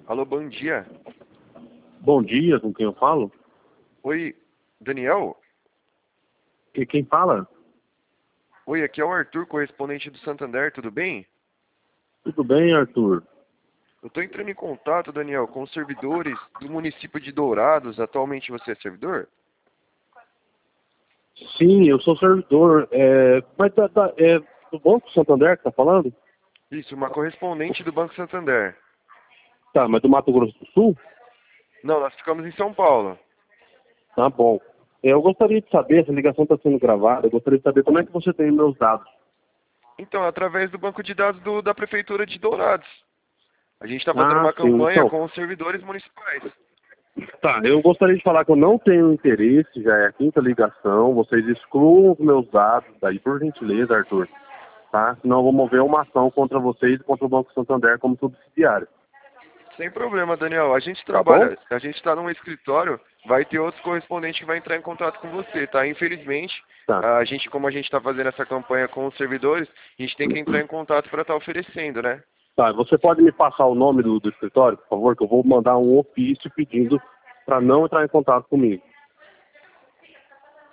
Alô, bom dia. Bom dia, com quem eu falo? Oi, Daniel? Quem fala? Oi, aqui é o Arthur, correspondente do Santander, tudo bem? Tudo bem, Arthur? Eu estou entrando em contato, Daniel, com os servidores do município de Dourados. Atualmente você é servidor? Sim, eu sou servidor. Mas é do Banco Santander que tá falando? Isso, uma correspondente do Banco Santander. Tá, mas do Mato Grosso do Sul? Não, nós ficamos em São Paulo. Tá bom. Eu gostaria de saber, essa ligação está sendo gravada, eu gostaria de saber como é que você tem meus dados. Então, através do banco de dados da Prefeitura de Dourados. A gente está fazendo Ah, uma sim. campanha Então, com os servidores municipais. tá, eu gostaria de falar que eu não tenho interesse, já é a quinta ligação, vocês excluam os meus dados daí, por gentileza, Arthur. Tá? Senão eu vou mover uma ação contra vocês e contra o Banco Santander como subsidiário. Sem problema, Daniel. A gente Tá bom? trabalha, a gente está num escritório, vai ter outros correspondentes que vai entrar em contato com você, tá? Infelizmente, Tá. como a gente está fazendo essa campanha com os servidores, a gente tem que entrar em contato para estar oferecendo, né? Tá, você pode me passar o nome do escritório, por favor, que eu vou mandar um ofício pedindo para não entrar em contato comigo.